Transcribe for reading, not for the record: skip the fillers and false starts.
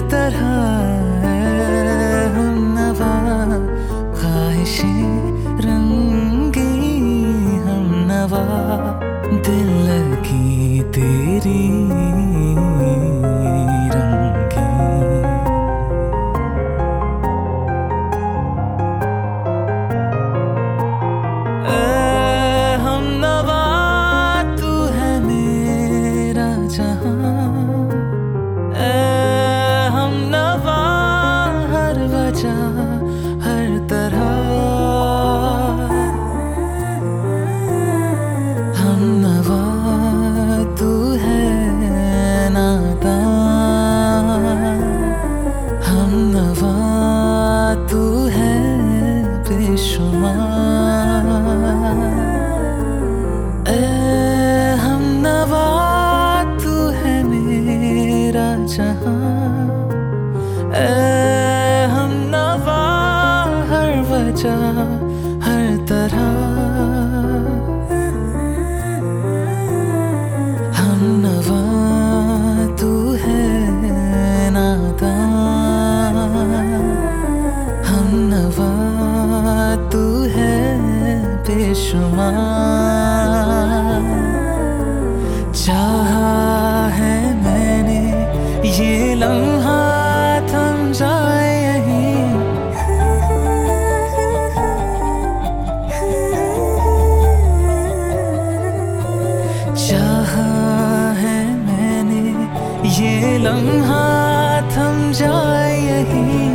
तरह हमनवा ख्वाहिशें रंगी हमनवा दिल लगी तेरी रंगी। हमनवा तू है मेरा जहां, हमनवा हर वजह हर तरह हमनवा तू है नाता, हमनवा तू है बेशुमार। हमनवा तू है मेरा जहां, हमनवा हर वजह हर तरह हमनवा तू है नाता, हमनवा तू है बेशुमार। चाहा है मैंने ये लम्हा थम जाए यहीं, चाहा है मैंने ये लम्हा थम जाए यहीं।